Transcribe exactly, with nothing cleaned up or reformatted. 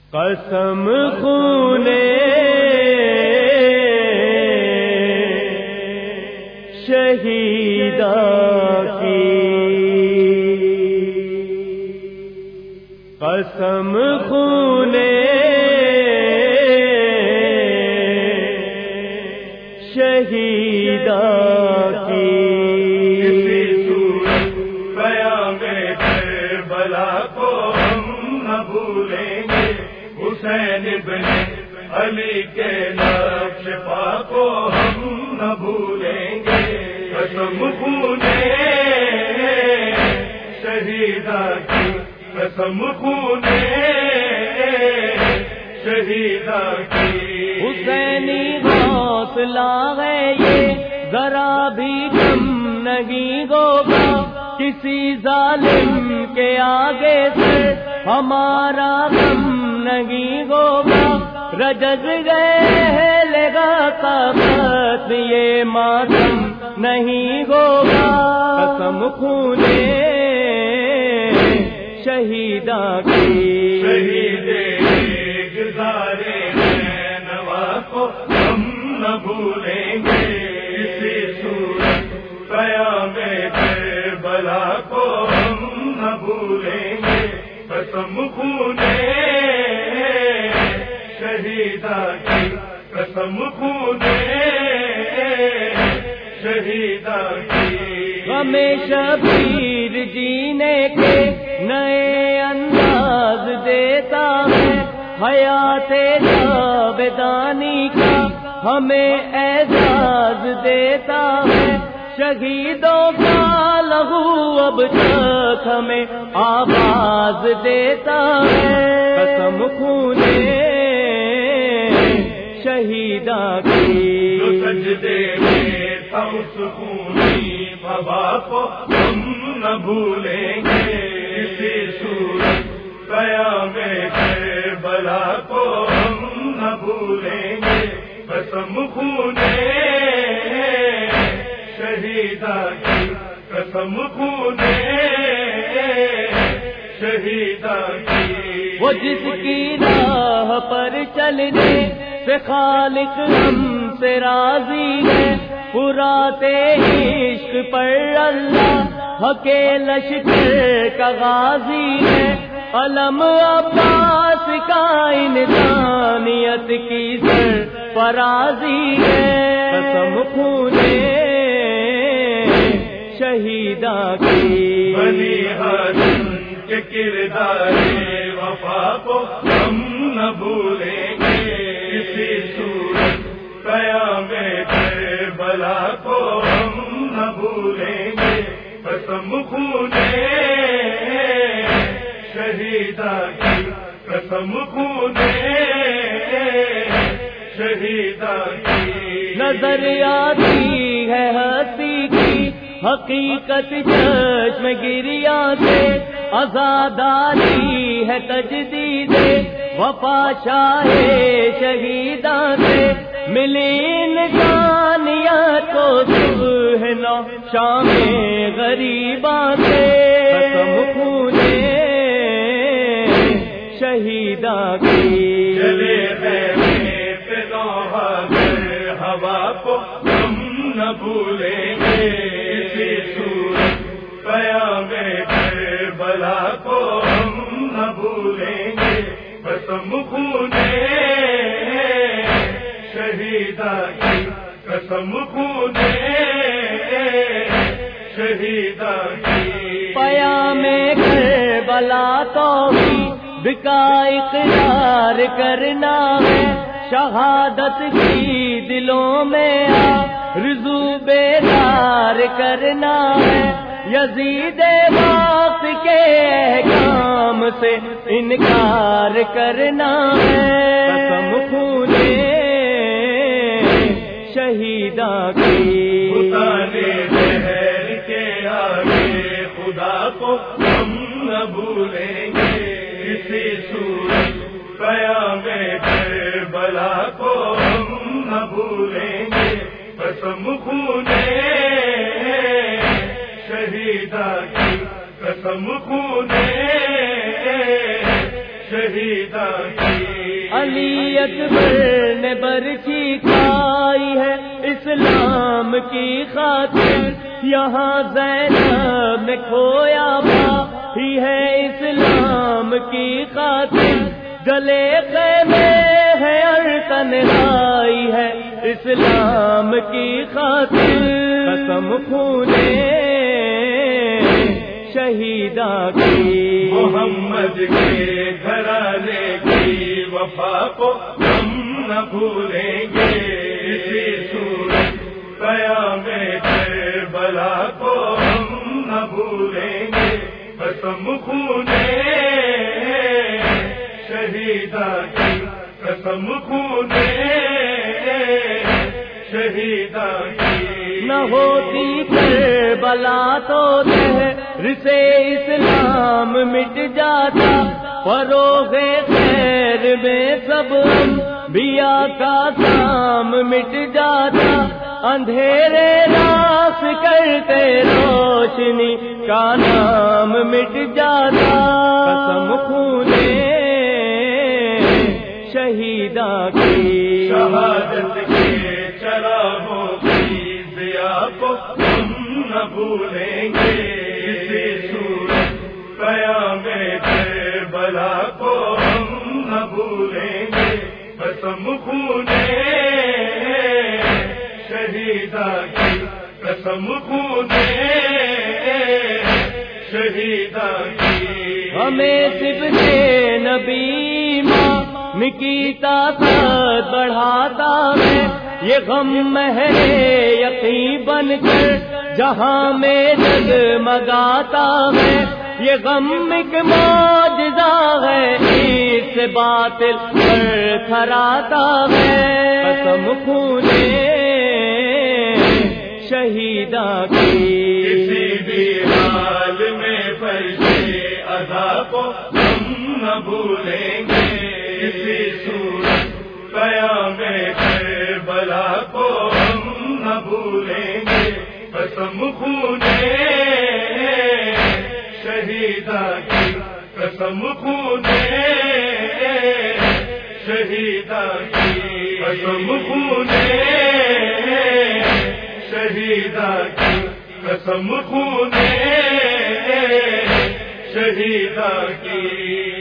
قسم خونے شہیدا کی، قسم خونے شہیدا کی، کسی صورت قیام کربلا کو ہم نہ بھولیں گے، حسین ابن علی کے نقش پا کو ہم نہ بھولیں گے، قسم خونے شہیدا کی، قسم خونے شہیدا کی۔ حسینی حوصلہ ہے یہ ذرا بھی کم نہیں ہوگا، کسی ظالم کے آگے سے ہمارا غم نہیں ہوگا، رجز گئے لگا طاقت یہ ماتم نہیں ہوگا، قسم خونے شہیدا کی، شہید گزارے نوا کو ہم نہ بھولیں گے، کسی صورت قیام کربلا کو ہم نہ بھولیں گے، قسم خونے شہیدا کی، قسم خونے شہیدا کی۔ ہمیں شبیر جینے کے نئے انداز دیتا ہے، حیات جاودانی کا ہمیں اعزاز دیتا ہے، شہیدوں کا لہو اب تک ہمیں آواز دیتا ہے، قسم خونے شہیدا کی، جو سجدے میں تھا اس خونی بابا کو ہم نہ بھولیں گے، کسی صورت قیام کربلا کو ہم نہ بھولیں گے، قسم خونے شہیدا کی، قسم خونے شہیدا کی۔ وہ جس کی راہ پر چلنے سے خالق ہم سے راضی ہے، پراتے عشق پر اللہ حق لشکر کا غازی ہے، علم عباس کا انسانیت کی سرفرازی ہے، قسم خونے شہیدا کی، بنی ہاشم کے کردار وفا کو ہم نہ بھولیں گے، کسی صورت قیام کربلا کو ہم نہ بھولیں گے، قسم خونے شہیدا کی، قسم خونے شہیدا کی۔ نظر آتی ہے ہستی کی حقیقت چشم گریا سے، آزاداری ہے تجدید وفا شاہ شہیدا سے، ملی انسانیت کو صبح نو شام غریباں سے، قسم خونے شہیدا کی، چلے گئے پنوہ گر ہوا کو ہم نہ بھولیں گے، کسی صورت قیام کربلا کو ہم نہ بھولیں گے، قسم خونے شہیدا کی، قسم خونے شہیدا کی۔ پیام کربلا تو کا اقرار کرنا ہے، شہادت کی دلوں میں آرزو بیدار کرنا ہے، یزید وقت کے احکام سے انکار کرنا ہے، قسم خونے شہیدا کی، اتارے زہر کے آگے خدا کو ہم نہ بھولیں گے، کسی صورت قیام کربلا کو ہم نہ بھولیں گے، قسم خونے شہیدا کی، قسم خونے شہیدہ کی علی اکبر نے برچھی کھائی ہے اسلام کی خاطر، یہاں زینب نے کھویا بھائی ہے اسلام کی خاطر، گلے خیمے ہے اور تنہائی ہے اسلام کی خاطر، قسم خونے شہیدہ کی محمد کے گھرانے کی وفا کو ہم نہ بھولیں گے، اسی صورت قیام کربلا کو ہم نہ بھولیں گے، قسم خونے شہیدہ کی قسم خونے شہیدہ کی نہ ہوتی کربلا تو دہر سے اسلام مٹ جاتا، فروغ خیر میں سب انبیاء کا کام مٹ جاتا، اندھیرے راس کرتے روشنی کا نام مٹ جاتا، قسم خونے شہیدہ کی شہادت کے چراغوں کی ضیا کو ہم نہ بھولیں گے، اسی صورت قیام کربلا کو ہم نہ بھولیں گے، قسم خونے شہیدہ کی قسم خونے شہیدہ کی ہمیں صرف سے نبی ماں کی طاقت بڑھاتا ہے، یہ غم مہر یقین بن کر جہاں میں جگمگاتا ہے، یہ غم ایک معجزہ ہے اس سے باطل پر تھراتا ہے، قسم خونے شہیدہ کی کسی بھی حال میں فرشتے ادا کو ہم نہ بھولیں گے، اسی صورت قیام کربلا کو ہم نہ بھولیں گے، قسم خونے شہیدہ کی قسم خونے شہیدہ کی قسم خونے شہیدہ کی قسم خونے شہیدہ کی